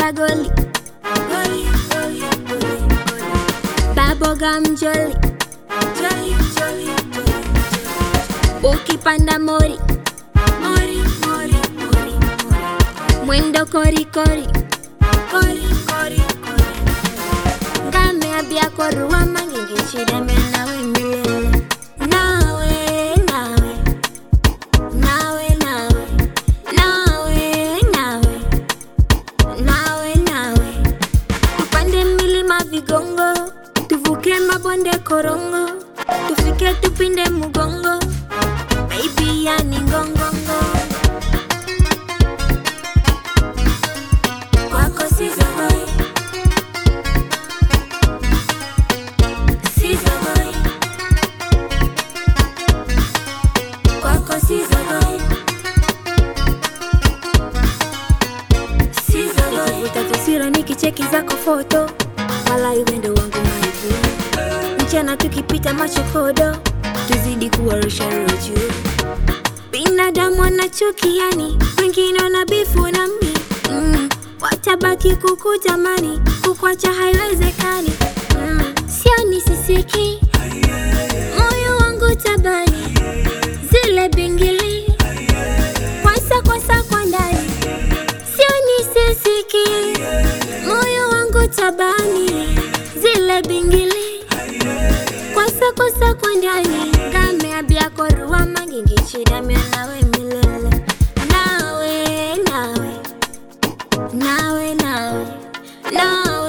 goli. Goli, goli, goli, goli. Bubblegum jolly. Jolly, jolly, jolly. Ukipanda mori. Mori, mori, mori, mori. Mwendo kori kori. Kori, kori, kori. Ngame abia kwa ruwa mangingi chida nawe milele. Nawe, nawe. Nawe, nawe. Nawe, nawe. Nawe, nawe. Tupande milima vigongo. Tuvuke mabonde korongo. Tufike tupinde mugongo. Baby yani ngongongo. Kwako sizamai. Sizamai. Kwako sizamai. Sizamai. Utatusira nikicheki zako foto. Wala iwendo wangu maibu. Mchana tukipita machokodo. Tuzidi kuwarusha roju. Binadamu wanachukiani, wengine wanabifu na mi. Watabaki kukutamani, kukwacha haiwezekani. Sioni sisiki, moyo wangu tabani. Zile bingili, kwasa kwa ndani. Sioni sisiki, moyo wangu tabani. Zile bingili, kwasa kwa ndani. Game abia kwa ruwa mangingi chida nawe milele. Nawe, nawe. Nawe, nawe. Nawe.